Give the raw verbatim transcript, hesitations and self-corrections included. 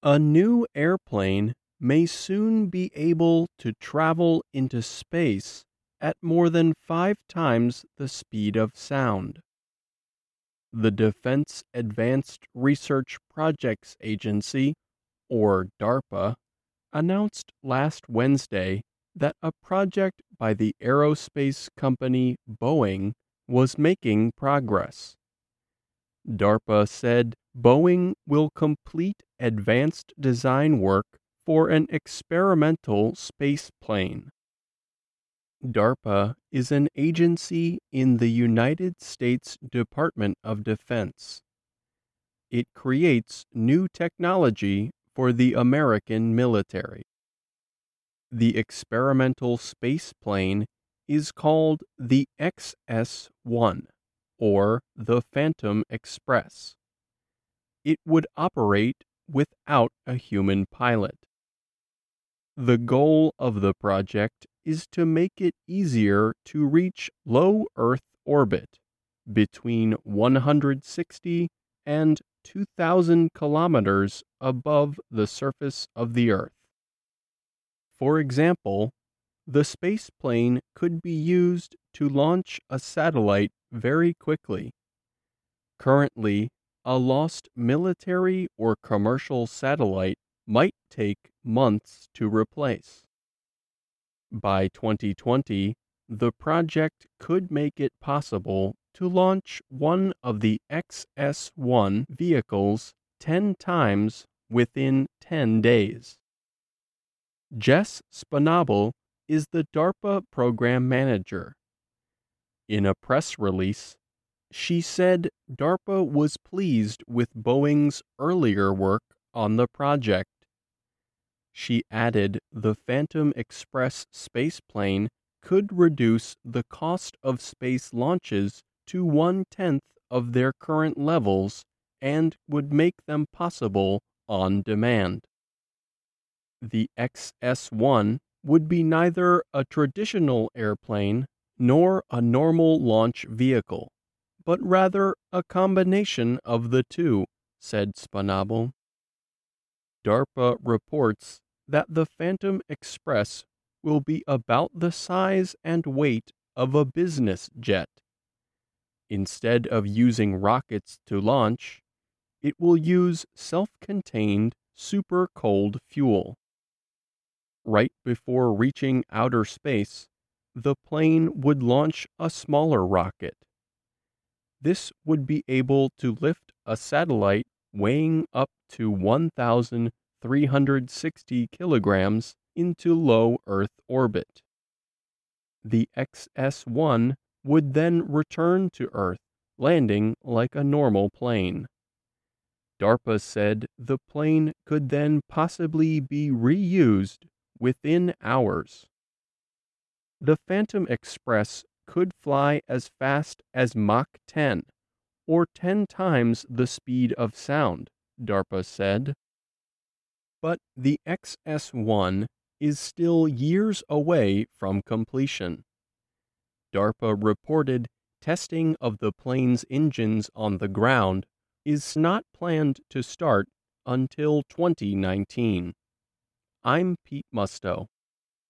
A new airplane may soon be able to travel into space at more than five times the speed of sound. The Defense Advanced Research Projects Agency, or DARPA, announced last Wednesday that a project by the aerospace company Boeing was making progress. DARPA said Boeing will complete advanced design work for an experimental space plane. DARPA is an agency in the United States Department of Defense. It creates new technology for the American military. The experimental space plane is called the X S one, or the Phantom Express. It would operate without a human pilot. The goal of the project is to make it easier to reach low Earth orbit between one hundred sixty and two thousand kilometers above the surface of the Earth. For example, the space plane could be used to launch a satellite very quickly. Currently, a lost military or commercial satellite might take months to replace. By twenty twenty, the project could make it possible to launch one of the X S one vehicles ten times within ten days. Jess Spanabel is the DARPA program manager. In a press release, she said DARPA was pleased with Boeing's earlier work on the project. She added the Phantom Express spaceplane could reduce the cost of space launches to one-tenth of their current levels and would make them possible on demand. The X S one would be neither a traditional airplane nor a normal launch vehicle, but rather a combination of the two, said Spanabel. DARPA reports that the Phantom Express will be about the size and weight of a business jet. Instead of using rockets to launch, it will use self-contained super cold fuel. Right before reaching outer space, the plane would launch a smaller rocket. This would be able to lift a satellite weighing up to one thousand three hundred sixty kilograms into low Earth orbit. The X S one would then return to Earth, landing like a normal plane. DARPA said the plane could then possibly be reused within hours. The Phantom Express could fly as fast as Mach ten, or ten times the speed of sound, DARPA said. But the X S one is still years away from completion. DARPA reported testing of the plane's engines on the ground is not planned to start until twenty nineteen. I'm Pete Musto.